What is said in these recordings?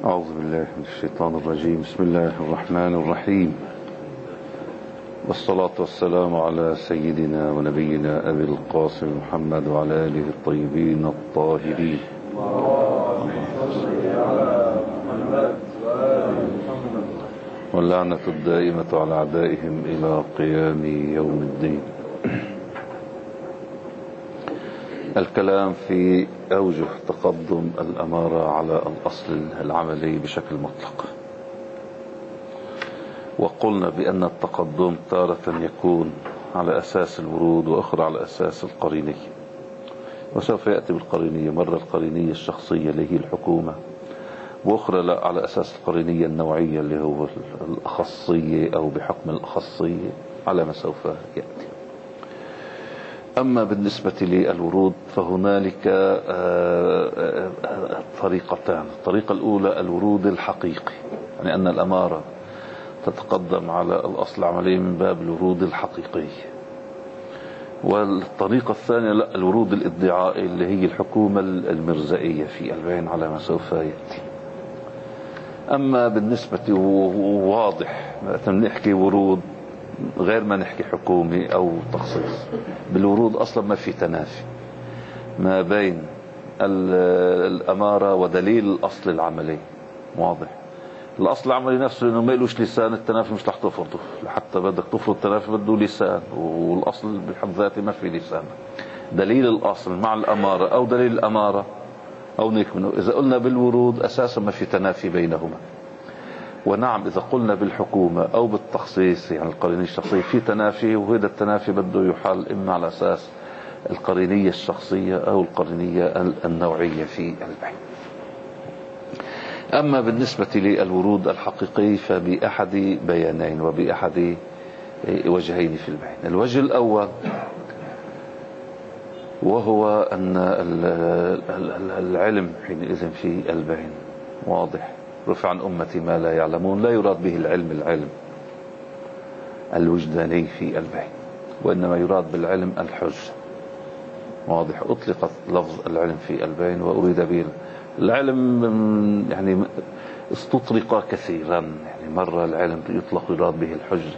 أعوذ بالله من الشيطان الرجيم. بسم الله الرحمن الرحيم، والصلاة والسلام على سيدنا ونبينا أبي القاسم محمد وعلى آله الطيبين الطاهرين. واللعنة الدائمة على أعدائهم إلى قيام يوم الدين. الكلام في أوجه تقدم الأمارة على الأصل العملي بشكل مطلق. وقلنا بأن التقدم تارة يكون على أساس الورود وأخرى على أساس القرينية، وسوف يأتي بالقرينية مرة القرينية الشخصية اللي هي الحكومة، وأخرى لا على أساس القرينية النوعية اللي هو الأخصية أو بحكم الأخصية على ما سوف يأتي. أما بالنسبة للورود فهنالك طريقتان. الطريقة الأولى الورود الحقيقي، يعني أن الأمارة تتقدم على الأصل العملي من باب الورود الحقيقي. والطريقة الثانية لا، الورود الادعائي اللي هي الحكومة المرزائية في البين على ما سوف يأتي. أما بالنسبة واضح نحكي ورود غير ما نحكي حكومي أو تخصيص. بالورود أصلا ما في تنافي ما بين الأمارة ودليل الأصل العملي. واضح، الأصل العملي نفسه لأنه ما لهش لسان، التنافي مش رح تفرضه، حتى بدك تفرض التنافي بده لسان، والأصل بحد ذاته ما في لسان. دليل الأصل مع الأمارة أو دليل الأمارة أو نكمنه. إذا قلنا بالورود أساسا ما في تنافي بينهما. ونعم إذا قلنا بالحكومة أو بالتخصيص يعني القرينية الشخصية في تنافي، وهذا التنافي بده يحال إما على أساس القرينية الشخصية أو القرينية النوعية في البين. أما بالنسبة للورود الحقيقي فبأحد بيانين وبأحد وجهين في البين. الوجه الأول وهو أن العلم حينئذ في البين واضح. رفع عن أمتي ما لا يعلمون، لا يراد به العلم الوجداني في البين، وإنما يراد بالعلم الحجة. واضح، أطلقت لفظ العلم في البين وأريد به العلم، يعني استطرق كثيرا. يعني مرة العلم يطلق يراد به الحجة،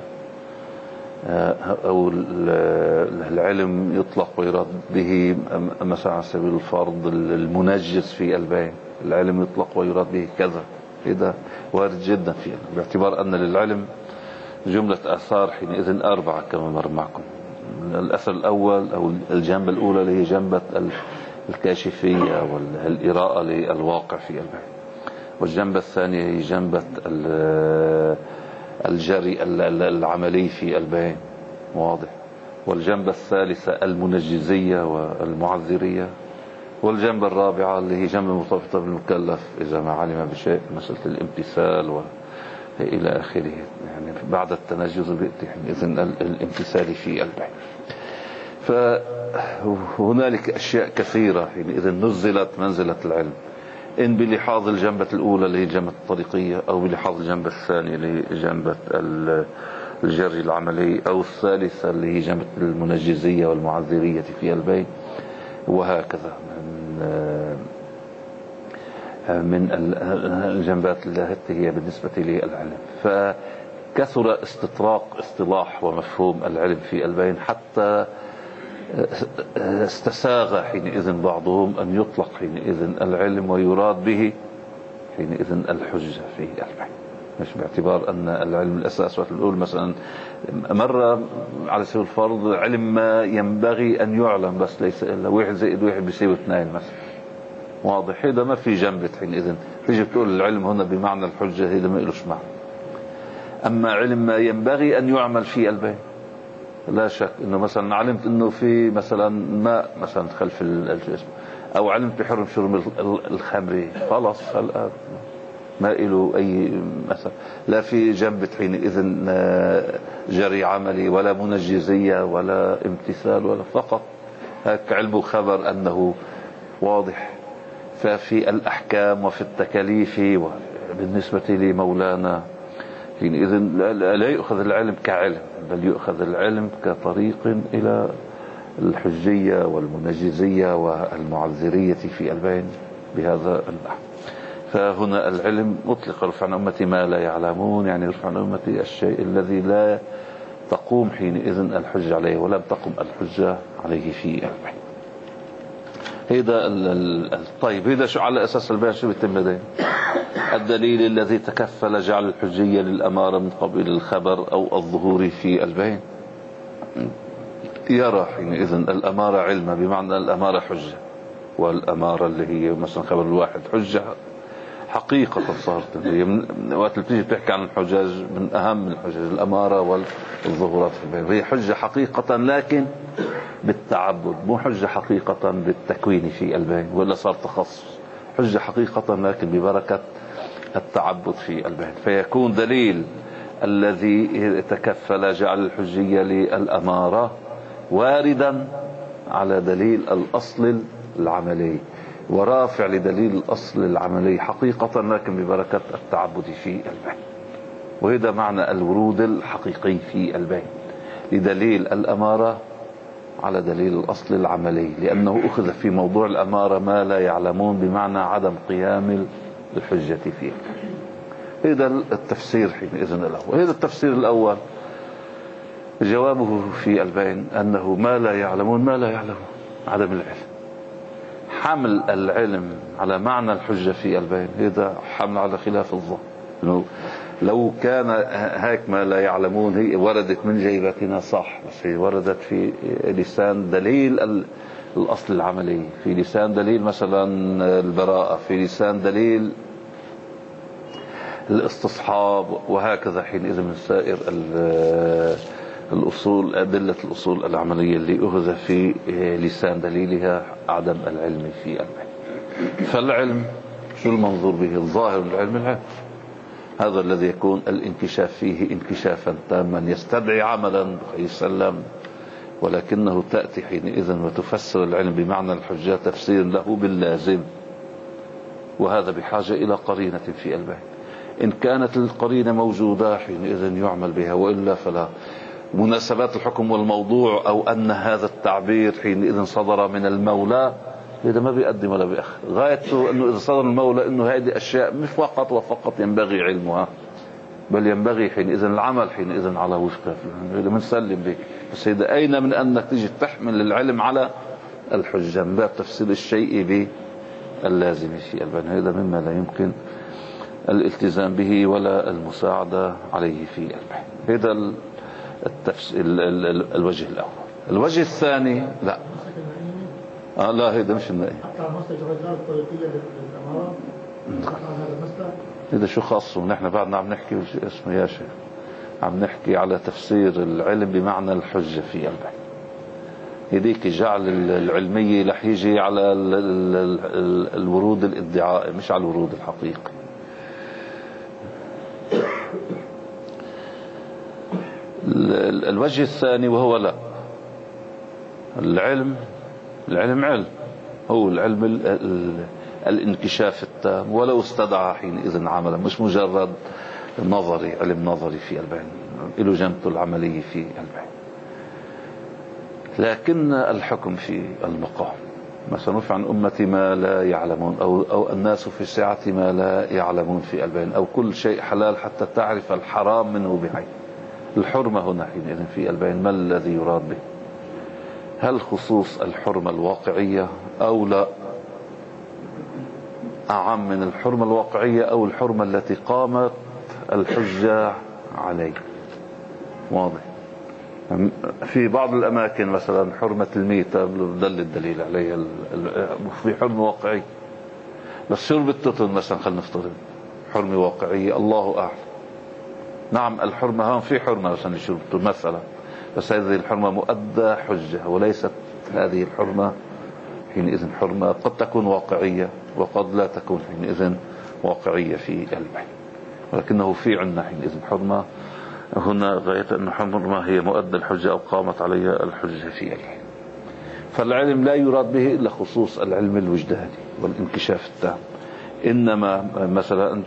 أو العلم يطلق ويراد به مثلا على سبيل الفرض المنجز في البين، العلم يطلق ويراد به كذا. هذا وارد جدا فيه، باعتبار أن للعلم جملة آثار حينئذ 4 كما مر معكم. الأثر الأول أو الجنبة الأولى اللي هي جنبة الكاشفية والإراءة للواقع في البين، والجنبة الثانية هي جنبة الجري العملي في البين. واضح، والجنبة الثالثة المنجزية والمعذرية، والجنبة الرابعة اللي هي جنبة مرتبطة بالمكلف إذا ما علم بشيء، مسألة الامتثال إلى آخره. يعني بعد التنجز بيأتي إذن الامتثال في البين. فهنالك أشياء كثيرة إذن نزلت منزلة العلم، إن بلحاظ الجنبة الأولى اللي هي الجنبة الطريقية، أو بلحاظ الجنبة الثانية اللي هي جنبة الجري العملي، أو الثالثة اللي هي جنبة المنجزية والمعذرية في البين، وهكذا من الجنبات التي هي بالنسبة للعلم. فكثر استطراق اصطلاح ومفهوم العلم في البين حتى استساغ حينئذ بعضهم أن يطلق حينئذ العلم ويراد به حينئذ الحجة في البين، مش باعتبار أن العلم الأساس والأول مثلا مرة على سبيل الفرض علم ما ينبغي أن يعلم، بس ليس إلا 1 زائد 1 بيساوي 2 مثلا. واضح، هذا ما في جنبة حينئذ تيجي بتقول العلم هنا بمعنى الحجة، هذا ما إلوش معنى. أما علم ما ينبغي أن يعمل في البين، لا شك إنه مثلا علمت إنه في مثلا ماء مثلا خلف الجسم، أو علمت بحرم شرب الخمر، خلاص هلا ما له أي مثلا، لا في جنبة حينئذ جري عملي ولا منجزية ولا امتثال، ولا فقط هيك علم وخبر أنه واضح. ففي الأحكام وفي التكاليف بالنسبة لمولانا حينئذ لا يؤخذ العلم كعلم، بل يؤخذ العلم كطريق إلى الحجية والمنجزية والمعذرية في البين بهذا النحو. فهنا العلم مطلق يرفع عن أمتي ما لا يعلمون، يعني يرفع عن أمتي الشيء الذي لا تقوم حينئذ الحجة عليه ولم تقم الحجة عليه في علمه. هذا طيب، هذا شو على أساس البيان شو بيتم لديه؟ الدليل الذي تكفل جعل الحجية للأمارة من قبيل الخبر أو الظهور في البين. يرى حينئذ الأمارة علما، بمعنى الأمارة حجة، والأمارة اللي هي مثلا خبر الواحد حجة حقيقة صارت. هي وقت اللي بتيجي بتحكي عن الحجاج من أهم الحجاج الأمارة والظهورات في البين، هي حجة حقيقة لكن بالتعبد، مو حجة حقيقة بالتكوين في البين ولا صار تخصص، حجة حقيقة لكن ببركة التعبد في البين. فيكون دليل الذي تكفل جعل الحجية للأمارة واردا على دليل الأصل العملي، ورافع لدليل الأصل العملي حقيقة لكن ببركة التعبد في البين. وهذا معنى الورود الحقيقي في البين، لدليل الأمارة على دليل الأصل العملي، لأنه أخذ في موضوع الأمارة ما لا يعلمون، بمعنى عدم قيام الحجة فيه. هذا التفسير حينئذ الأول. هذا التفسير الأول جوابه في البين أنه ما لا يعلمون، ما لا يعلمون عدم العلم. حمل العلم على معنى الحجة في البين هذا حمل على خلاف الظن. لو كان هيك ما لا يعلمون هي وردت من جيبتنا صح، بس هي وردت في لسان دليل الأصل العملي، في لسان دليل مثلا البراءة، في لسان دليل الاستصحاب، وهكذا حينئذ من سائر الأصول، أدلة الأصول العملية اللي أخذ في لسان دليلها عدم العلم في البين. فالعلم شو المنظور به؟ الظاهر من العلم هذا الذي يكون الانكشاف فيه انكشافا تاما يستدعي عملا يسلم، ولكنه تأتي حينئذ وتفسر العلم بمعنى الحجة تفسير له باللازم، وهذا بحاجة إلى قرينة في البين. إن كانت القرينة موجودة حينئذ يعمل بها، وإلا فلا. مناسبات الحكم والموضوع أو أن هذا التعبير حينئذ صدر من المولى، هذا ما بيقدم ولا بيأخر. غايته أنه إذا صدر المولى أنه هذه أشياء مش فقط وفقط ينبغي علمها، بل ينبغي حينئذ العمل حينئذ على وفقها. هذا بنسلم به، بس هذا أين من أنك تيجي تحمل العلم على الحجة من باب تفسير الشيء باللازم في البين. هذا مما لا يمكن الالتزام به ولا المساعدة عليه في البين. هذا الوجه الأول. الوجه الثاني لا لا، هذا مش النائي. هذا شو خاصه؟ نحن بعدنا عم نحكي اسمه يا شيخ، عم نحكي على تفسير العلم بمعنى الحجة في البين. هذيك جعل العلمية رح يجي على الورود الادعائي مش على الورود الحقيقي. الوجه الثاني وهو لا، العلم علم، هو العلم الانكشاف التام ولو استدعى حينئذ عملا، مش مجرد نظري، علم نظري في البين، له جنبته العملية في البين. لكن الحكم في المقام، مثلا رفع عن أمتي ما لا يعلمون، أو الناس في سعة ما لا يعلمون في البين، أو كل شيء حلال حتى تعرف الحرام منه بعين. الحرمة هنا حينئذ في البين ما الذي يراد به؟ هل خصوص الحرمة الواقعية أو لا؟ أعم من الحرمة الواقعية أو الحرمة التي قامت الحجة عليه؟ واضح. في بعض الأماكن مثلا حرمة الميتة دل الدليل عليها في حرمة واقعية، بس شرب التتن مثلا خلينا نفترض حرمة واقعية، الله أعلم. نعم الحرمة هون في حرمة مثلا لشرب التتن مثلا، بس هذه الحرمة مؤدى حجة، وليست هذه الحرمة حينئذ حرمة قد تكون واقعية وقد لا تكون حينئذ واقعية في البين، ولكنه في عنا حينئذ حرمة هنا غاية أن حرمة هي مؤدى الحجة أو قامت عليها الحجة في البين. فالعلم لا يراد به إلا خصوص العلم الوجداني والانكشاف التام، إنما مثلا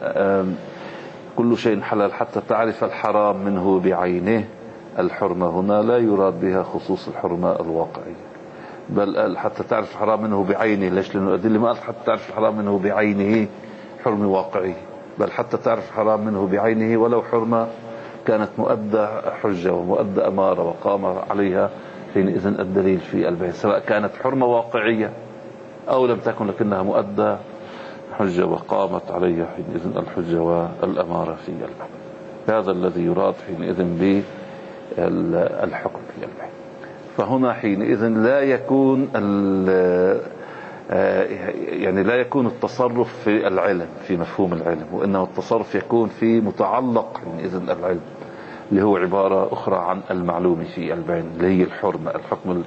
كل شيء حلال حتى تعرف الحرام منه بعينه، الحرمة هنا لا يراد بها خصوص الحرمة الواقعية، بل قال حتى تعرف الحرام منه بعينه. ليش؟ لأنه الأدلة ما قال حتى تعرف الحرام منه بعينه، حرمة واقعية، بل حتى تعرف الحرام منه بعينه ولو حرمة كانت مؤدى حجة ومؤدى أمارة وقام عليها حينئذ الدليل في البين، سواء كانت حرمة واقعية أو لم تكن لكنها مؤدى حجة وقامت عليها حينئذ الحجة والأمارة في البين. هذا الذي يراد حينئذ بالحكم في البين. فهنا حينئذ لا يكون يعني لا يكون التصرف في العلم في مفهوم العلم، وإنما التصرف يكون في متعلق حينئذ العلم، اللي هو عبارة أخرى عن المعلوم في البين، اللي هي الحرمة. الحكم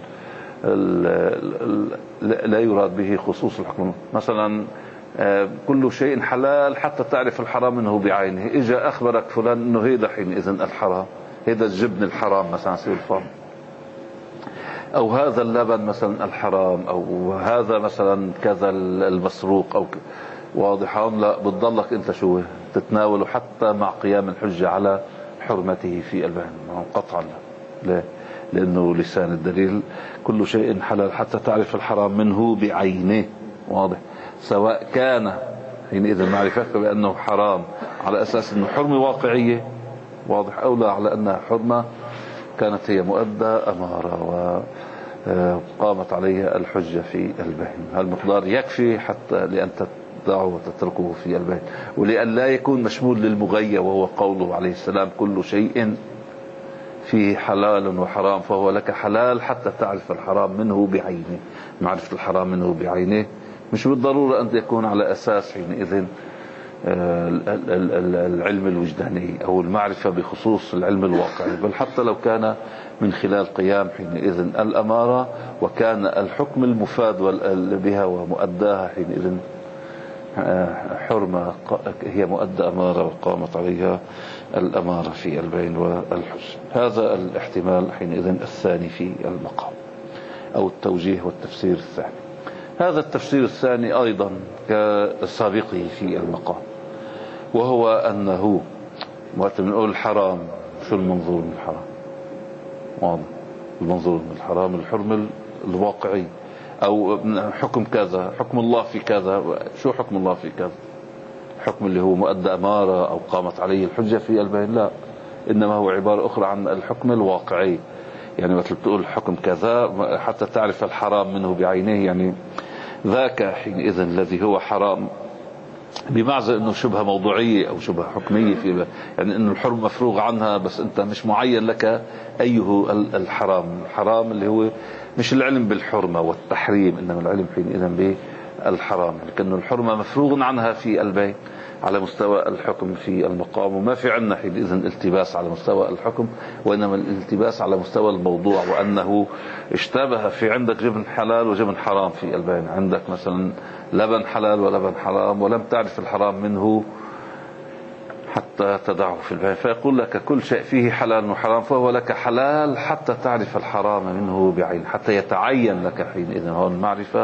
لا يراد به خصوص الحكم. مثلا كل شيء حلال حتى تعرف الحرام منه بعينه. إجا أخبرك فلان أنه هيدا حينئذ الحرام، هيدا الجبن الحرام مثلا سير الفرم، أو هذا اللبن مثلا الحرام، أو هذا مثلا كذا المسروق أو واضحان. لا، بتضلك أنت شو تتناوله حتى مع قيام الحجة على حرمته في البين قطعا. لا، لأنه لسان الدليل كل شيء حلال حتى تعرف الحرام منه بعينه. واضح، سواء كان حينئذ معرفتك بأنه حرام على أساس أنه حرمة واقعية، واضح، أو لا على أنها حرمة كانت هي مؤدى أمارة وقامت عليها الحجة في البين. هالمقدار يكفي حتى لأن تدعه وتتركه في البين، ولأن لا يكون مشمول للمغية، وهو قوله عليه السلام كل شيء فيه حلال وحرام فهو لك حلال حتى تعرف الحرام منه بعينه. معرفة الحرام منه بعينه مش بالضرورة أن يكون على أساس حينئذ العلم الوجداني أو المعرفة بخصوص العلم الواقعي، بل حتى لو كان من خلال قيام حينئذ الأمارة، وكان الحكم المفاد بها ومؤداها حينئذ حرمة هي مؤدى أمارة وقامت عليها الأمارة في البين والحج. هذا الاحتمال حينئذ الثاني في المقام، أو التوجيه والتفسير الثاني. هذا التفسير الثاني أيضا كسابقه في المقام، وهو أنه وقت بنقول الحرام شو المنظور من الحرام؟ واضح، المنظور من الحرام الحرم الواقعي، أو حكم كذا، حكم الله في كذا. شو حكم الله في كذا؟ الحكم اللي هو مؤدى أمارة أو قامت عليه الحجة في البين؟ لا، إنما هو عبارة أخرى عن الحكم الواقعي. يعني مثل بتقول حكم كذا حتى تعرف الحرام منه بعينه، يعني ذاك حينئذ الذي هو حرام بمعزل انه شبهه موضوعيه او شبهه حكميه، في يعني انه الحرم مفروغ عنها، بس انت مش معين لك ايه الحرام. الحرام اللي هو مش العلم بالحرمه والتحريم، انما العلم حينئذ بالحرام، لكنه الحرمه مفروغ عنها في البين على مستوى الحكم في المقام، وما في عندنا حينئذ التباس على مستوى الحكم، وإنما الالتباس على مستوى الموضوع، وأنه اشتبه في عندك جبن حلال وجبن حرام في البين. عندك مثلا لبن حلال ولبن حرام، ولم تعرف الحرام منه حتى تدعه في البين، فيقول لك كل شيء فيه حلال وحرام فهو لك حلال حتى تعرف الحرام منه بعين، حتى يتعين لك حينئذ. هون معرفة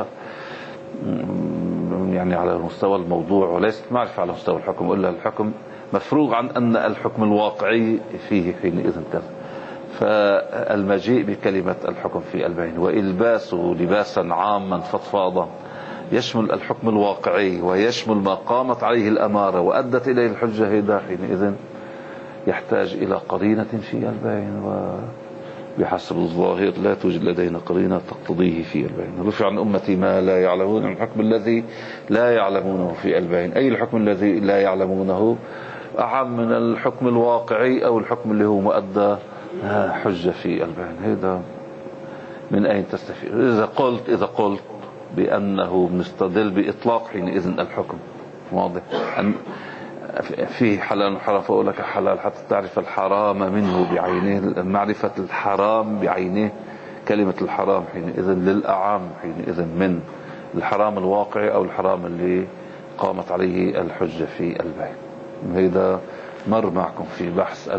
يعني على مستوى الموضوع، وليست معرفة على مستوى الحكم، إلا الحكم مفروغ عن أن الحكم الواقعي فيه حينئذ كذا. فالمجيء بكلمة الحكم في البين وإلباسه لباسا عاما فضفاضا يشمل الحكم الواقعي ويشمل ما قامت عليه الأمارة وأدت إليه الحجة، هذا حينئذ يحتاج إلى قرينة في البين، بحسب الظاهر لا توجد لدينا قرينة تقتضيه في البين. رفع عن أمتي ما لا يعلمون، الحكم الذي لا يعلمونه في البين. أي الحكم الذي لا يعلمونه أعم من الحكم الواقعي أو الحكم اللي هو مؤدى حجة في البين. هذا من أين تستفيد؟ إذا قلت بأنه بنستدل بإطلاق حينئذ الحكم، واضح أن فيه حلال وحرام فأقول لك حلال حتى تعرف الحرام منه بعينه. معرفة الحرام بعينه، كلمة الحرام حينئذ للأعام حينئذ من الحرام الواقعي أو الحرام اللي قامت عليه الحجة في البين. هذا مر معكم في بحث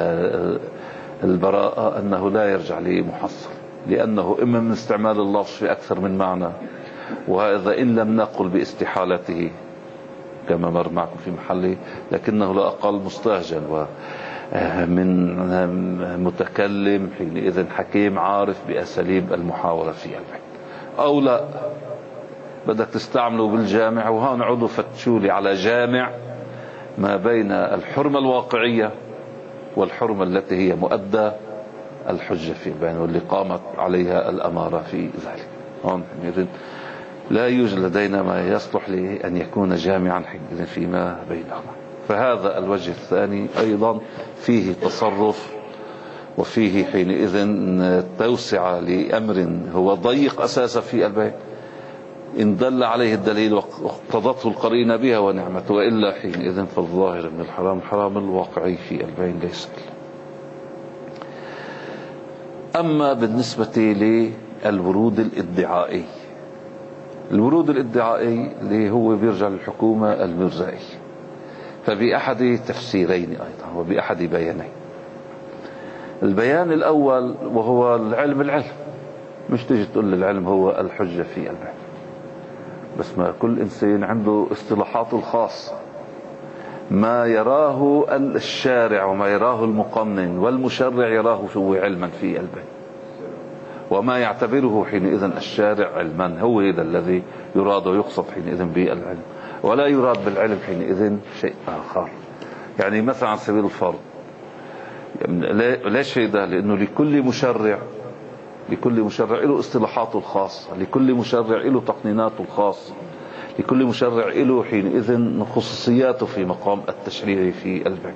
البراءة أنه لا يرجع لمحصل، لأنه إما من استعمال اللفظ في أكثر من معنى، وهذا إن لم نقل باستحالته كما مر معكم في محله، لكنه لا أقل مستهجن ومن متكلم حينئذ حكيم عارف بأساليب المحاورة في البين. أو لا، بدك تستعمله بالجامع، وهون عضو فتشوا لي على جامع ما بين الحرمة الواقعية والحرمة التي هي مؤدى الحجة في البين واللي قامت عليها الأمارة في ذلك. هون لا يوجد لدينا ما يصلح لأن يكون جامعا فيما بينهما. فهذا الوجه الثاني أيضا فيه تصرف وفيه حينئذ توسعة لأمر هو ضيق أساسا في البين إن دل عليه الدليل واقتضته القرينة بها ونعمته، وإلا حينئذ فالظاهر من الحرام حرام، الواقعي في البين ليس. أما بالنسبة للورود الادعائي، الورود الادعائي اللي هو بيرجع للحكومة المرزائي، فبأحد تفسيرين أيضا وبأحد بيانين. البيان الأول وهو العلم مش تيجي تقول العلم هو الحجة في البين، بس ما كل إنسان عنده اصطلاحاته الخاصة، ما يراه الشارع وما يراه المقنن والمشرع يراه هو علما في البين، وما يعتبره حينئذ الشارع علما هو هذا الذي يراد ويقصد حينئذ بالعلم، ولا يراد بالعلم حينئذ شيء آخر. يعني مثلا على سبيل الفرض، ليش هذا؟ لأنه لكل مشرع له اصطلاحاته الخاصة، لكل مشرع له تقنيناته الخاصة، لكل مشرع له حينئذ خصوصياته في مقام التشريع في البين.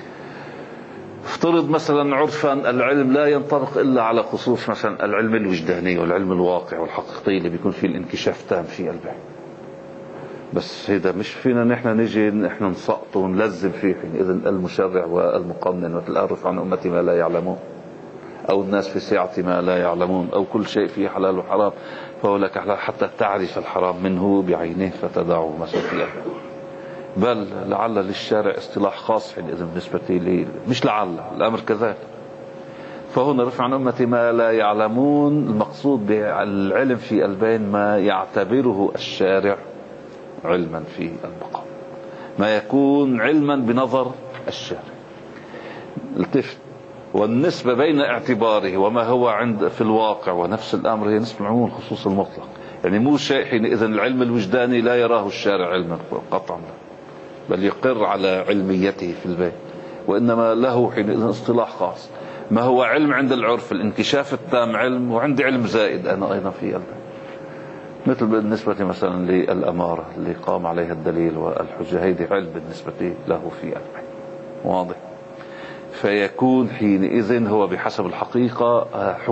افترض مثلا عرفا العلم لا ينطبق إلا على خصوص مثلا العلم الوجداني والعلم الواقع والحقيقي اللي بيكون فيه الانكشاف تام في البين، بس هذا مش فينا نحن نجي نحن نسقط ونلزم فيه حينئذ المشرع والمقنن وتعرف عن أمتي ما لا يعلمون، أو الناس في سعة ما لا يعلمون، أو كل شيء فيه حلال وحرام فهو لك حتى تعرف الحرام منه بعينه فتدعه مثلا في البين. بل لعل للشارع اصطلاح خاص حينئذ بالنسبة لي، مش لعل الأمر كذلك. فهنا رفع عن أمتي ما لا يعلمون، المقصود بالعلم في البين ما يعتبره الشارع علما في المقام، ما يكون علما بنظر الشارع. التفت، والنسبة بين اعتباره وما هو عند في الواقع ونفس الأمر هي نسبة العموم الخصوص المطلق. يعني مو شيء حينئذ العلم الوجداني لا يراه الشارع علما قطعا، بل يقر على علميته في البين، وإنما له حينئذ اصطلاح خاص. ما هو علم عند العرف الانكشاف التام علم، وعندي علم زائد أنا أيضا في البين، مثل بالنسبة مثلا للأمارة اللي قام عليها الدليل والحجة، هيدي علم بالنسبة له في البين، واضح. فيكون حينئذ هو بحسب الحقيقة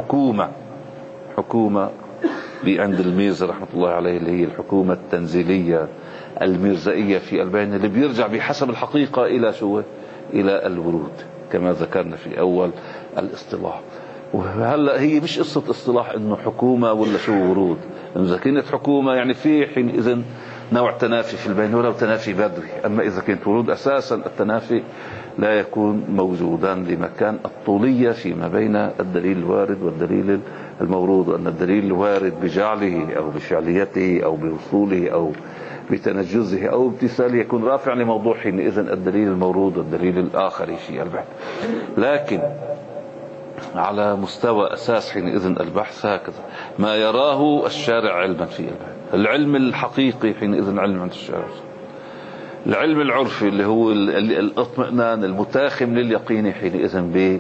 حكومة عند الميرزا رحمة الله عليه، اللي هي الحكومة التنزيلية الميرزائية في البين، اللي بيرجع بحسب الحقيقة إلى شو؟ إلى الورود كما ذكرنا في أول الاصطلاح. وهلا هي مش قصة اصطلاح إنه حكومة ولا شو ورود، إذا كانت حكومة يعني في حينئذ نوع تنافي في البين ولو تنافي بدوي. أما إذا كانت ورود أساسا التنافي لا يكون موجودا لمكان الطولية فيما بين الدليل الوارد والدليل المورود، وأن الدليل الوارد بجعله أو بفعليته أو بوصوله أو بتنجزه أو امتثاله يكون رافع لموضوع حينئذ الدليل المورود والدليل الآخر في البحث. لكن على مستوى أساس حينئذ البحث هكذا ما يراه الشارع علما في البحث. العلم الحقيقي حينئذ علم عند الشارع. العلم العرفي اللي هو الاطمئنان المتاخم لليقين حينئذ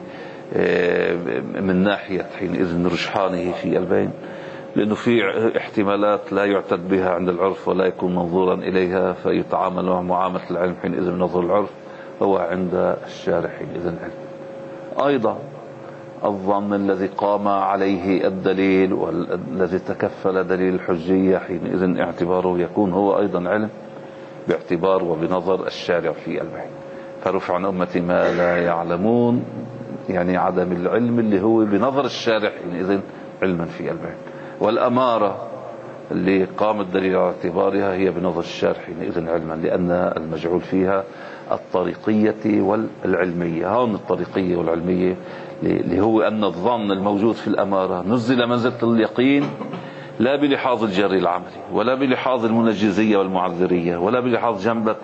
من ناحية حينئذ رجحانه في البين، لأنه في احتمالات لا يعتد بها عند العرف ولا يكون منظورا إليها، فيتعامل مع معاملة العلم حينئذ من نظر العرف، هو عند الشارع حينئذ علم. أيضا الظن الذي قام عليه الدليل والذي تكفل دليل الحجية حينئذ اعتباره يكون هو أيضا علم باعتبار وبنظر الشارع في البين. فرفع عن أمتي ما لا يعلمون يعني عدم العلم اللي هو بنظر الشارع حينئذ علما في البين. والأمارة اللي قام الدليل على اعتبارها هي بنظر الشارع حينئذ علما، لأن المجعول فيها الطريقية والعلمية. هون الطريقية والعلمية اللي هو أن الظن الموجود في الأمارة نزل منزلة اليقين لا بلحاظ الجري العملي ولا بلحاظ المنجزية والمعذرية ولا بلحاظ جنبة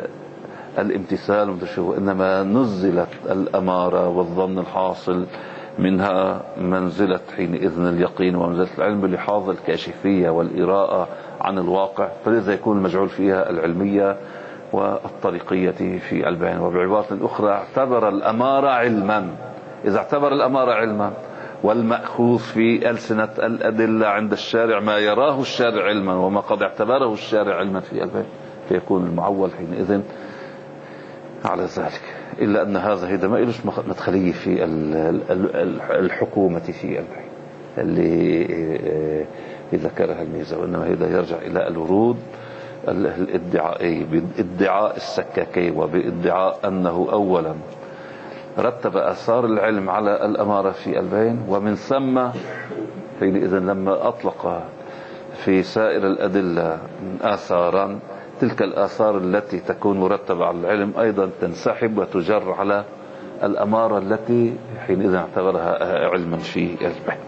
الامتثال، إنما نزلت الأمارة والظن الحاصل منها منزلة حينئذ اليقين ومنزلة العلم بلحاظ الكاشفية والإراءة عن الواقع، فلذا يكون المجعول فيها العلمية والطريقية في البيان. وبعبارة أخرى اعتبر الأمارة علما. إذا اعتبر الأمارة علما والمأخوذ في ألسنة الأدلة عند الشارع ما يراه الشارع علما وما قد اعتبره الشارع علما في البيان، فيكون المعول حينئذ على ذلك. إلا أن هذا هيدا ما إلوش مدخلية في الحكومة في البيان اللي ذكرها الميزة، وإنما هيدا يرجع إلى الورود الادعائي بادعاء السكاكي وبادعاء أنه أولا رتب آثار العلم على الأمارة في البين، ومن ثم حينئذ لما أطلق في سائر الأدلة آثارا، تلك الآثار التي تكون مرتبة على العلم أيضا تنسحب وتجر على الأمارة التي حينئذ اعتبرها علما في البين.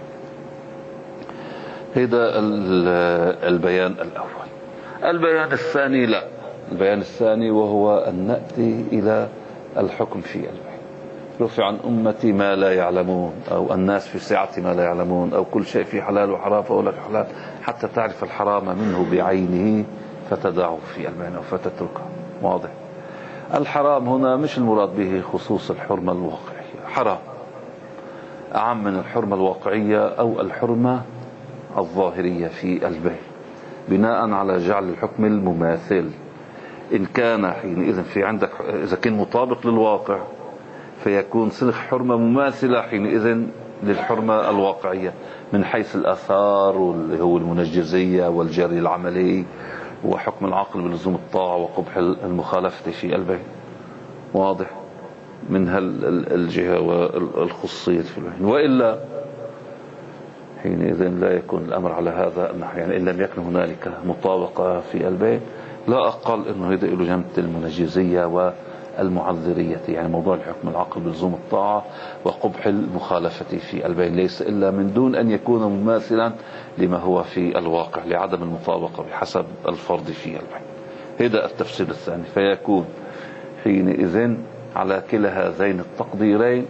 هذا البيان الأول. البيان الثاني لا، البيان الثاني وهو أن نأتي إلى الحكم في البين. رفع عن أمتي ما لا يعلمون، أو الناس في سعة ما لا يعلمون، أو كل شيء في حلال وحرام فأقول لك حلال حتى تعرف الحرام منه بعينه فتدعه في البين أو فتتركه. واضح. الحرام هنا مش المراد به خصوص الحرمة الواقعية، حرام أعم من الحرمة الواقعية أو الحرمة الظاهرية في البين، بناء على جعل الحكم المماثل. إن كان حينئذ في عندك إذا كان مطابق للواقع فيكون صلح حرمة مماثلة حينئذ للحرمة الواقعية من حيث الآثار واللي هو المنجزية والجري العملي وحكم العقل بلزوم الطاعة وقبح المخالفة في البين. واضح. من الجهة والخصية في البين. وإلا حينئذ لا يكون الأمر على هذا، أن يعني إن لم يكن هنالك مطابقة في البين لا أقل أنه يدعي له جملة المنجزية والمعذرية، يعني موضوع الحكم العقل بلزوم الطاعة وقبح المخالفة في البين ليس إلا من دون أن يكون مماثلا لما هو في الواقع لعدم المطابقة بحسب الفرض في البين. هذا التفسير الثاني. فيكون حينئذ على كلا هذين التقديرين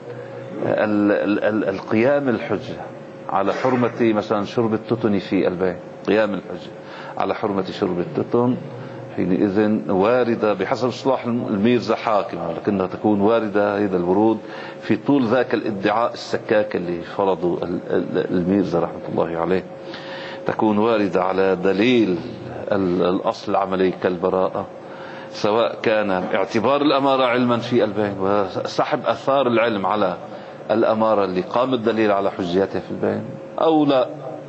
القيام الحجة على حرمة مثلا شرب التتن في البين، قيام الحجة على حرمة شرب التتن حينئذ واردة بحسب اصطلاح الميرزا حاكمة، لكنها تكون واردة هذا الورود في طول ذاك الادعاء السكاك اللي فرضوا الميرزا رحمة الله عليه، تكون واردة على دليل الأصل العملي كالبراءة، سواء كان اعتبار الأمارة علما في البين وسحب أثار العلم على الأمارة اللي قام الدليل على حجيتها في البين، أو لا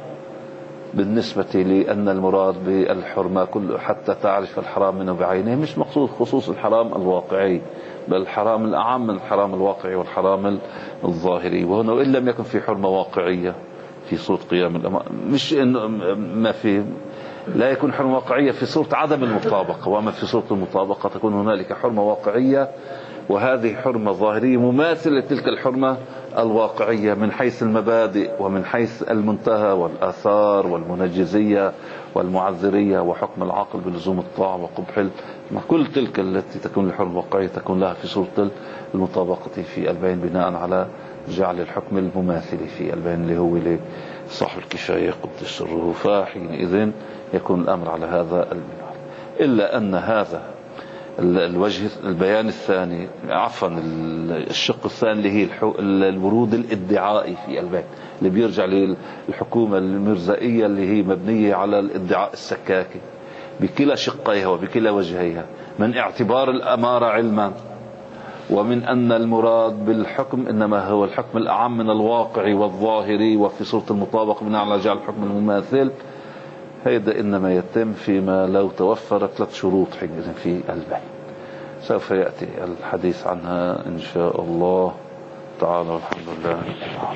بالنسبة لأن المراد بالحرمة كله حتى تعرف الحرام منه بعينه، مش مقصود خصوص الحرام الواقعي بل الحرام الأعم من الحرام الواقعي والحرام الظاهري. وهنا وإن لم يكن في حرمة واقعية في صورة قيام الأمارة، مش إنه ما في لا يكون حرمة واقعية في صورة عدم المطابقة، وأما في صورة المطابقة تكون هنالك حرمة واقعية، وهذه حرمة ظاهرية مماثلة لتلك الحرمة الواقعية من حيث المبادئ ومن حيث المنتهى والآثار والمنجزية والمعذرية وحكم العقل بلزوم الطاعة وقبح كل تلك التي تكون الحرمة الواقعية تكون لها في صورة المطابقة في البين بناء على جعل الحكم المماثل في البين اللي هو لصاحب الكفاية قدس سره. فحينئذ يكون الأمر على هذا المنوال. إلا أن هذا الوجه البيان الثاني عفوا الشق الثاني اللي هي الورود الادعائي في البين اللي بيرجع للحكومة المرزائية اللي هي مبنية على الادعاء السكاكي بكلا شقيها وبكلا وجهيها، من اعتبار الأمارة علما ومن أن المراد بالحكم إنما هو الحكم الأعم من الواقع والظاهري وفي صورة المطابقة بناء على جعل الحكم المماثل. هذا إنما يتم فيما لو توفر 3 شروط حينئذ في البين، سوف يأتي الحديث عنها إن شاء الله تعالى والحمد لله.